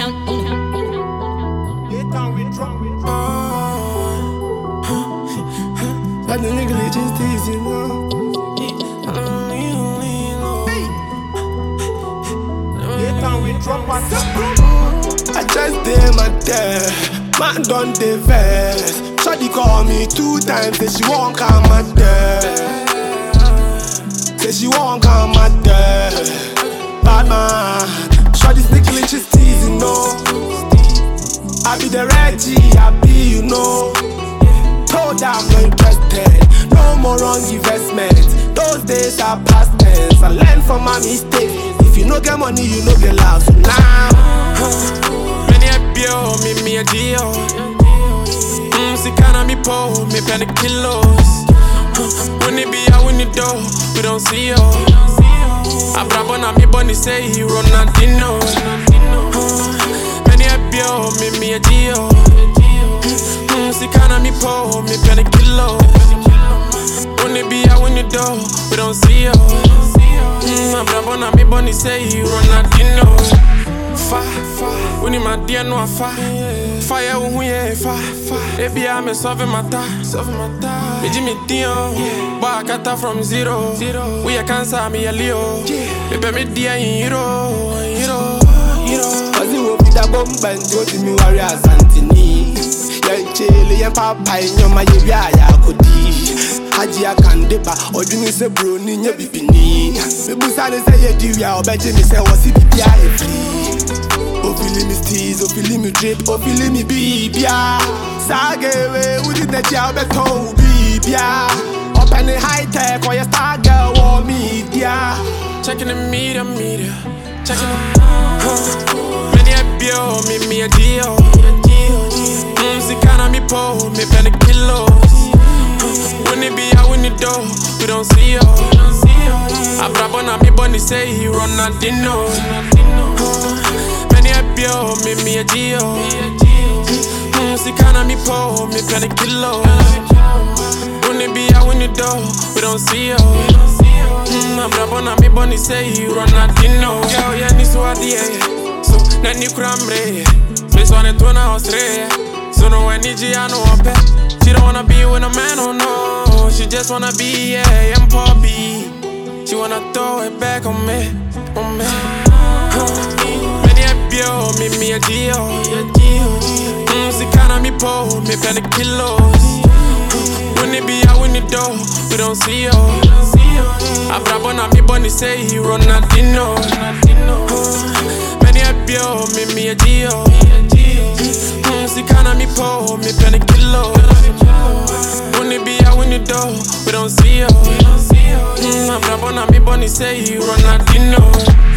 But the nigga just teasing, I just did my dad, man done the verse. Shawty call me 2 times, say she won't come my dad. Say she won't come my dad. Bad man, Shawty's nigga just teasing, no. I be the Reggie, I be, you know. Told her I'm not interested, no more wrong investment. Those days are past tense, I learn from my mistakes. If you no get money, you no get love, so now many a bio, me a deal. See kinda me po, me penny kilos. When it be out when you do, we don't see you. I brab on me bunny say he run Latino. Many a bio, me a deal. See kinda me po, me penny kilos. When it be out when you do, we don't see you. I brab on me bunny say he run Latino. When my dear no fire when you baby I'm solving my time. Me Jimmy Dion, boy I got that from zero. We a cancer me a Leo. Baby me dear hero. Cause you will be the bomb and go to me warrior Santini. Yeah, chili and papa in your my ya kodi. Haji akandeba, or you say bro ni nye bibini. Me busane say ye diya, or beje me say wasi bibia e free. Oh, feeling me steez, oh, feeling me drip, oh, feeling me bibia. Sagewe, who did the job at home, bibia. Up in the high tech, or your star girl, or media. Checking the media. Checking the many a bio, me a deal. See kinda me po, me penny kilos. When it be out when you do, we don't see you. I brab on me bunny say he run Latino. Bio, me a deal. See kinda me po, me penny kilos. When it be out when you do, we don't see you. I'm brab on me bunny say he run Latino. Girl, yeah, ni so adie. So, na ni kramre. This one it wanna Australia. So no I need you, I know I bet. She don't wanna be with a man, oh no. She just wanna be, yeah, I'm poppy. She wanna throw it back on me. Bio, me a deal. See kinda me po, me penny kilos. When it be out when you do, we don't see you. I brab on me bunny say he run Latino. Many a bio, me a deal. See kinda me po, me penny kilos. When it be out when you do, we don't see you. I brab on me bunny say he run Latino.